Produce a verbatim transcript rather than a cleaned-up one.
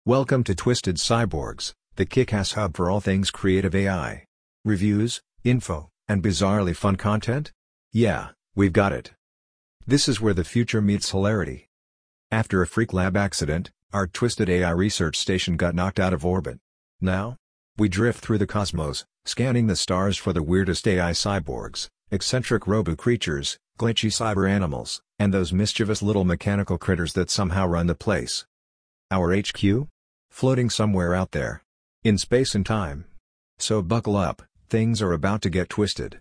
Welcome to Twisted Cyborgs, the kick-ass hub for all things creative A I. Reviews, info, and bizarrely fun content? Yeah, we've got it. This is where the future meets hilarity. After a freak lab accident, our twisted A I research station got knocked out of orbit. Now, we drift through the cosmos, scanning the stars for the weirdest A I cyborgs, eccentric robo-creatures, glitchy cyber animals, and those mischievous little mechanical critters that somehow run the place. Our H Q? Floating somewhere out there. In space and time. So buckle up, things are about to get twisted.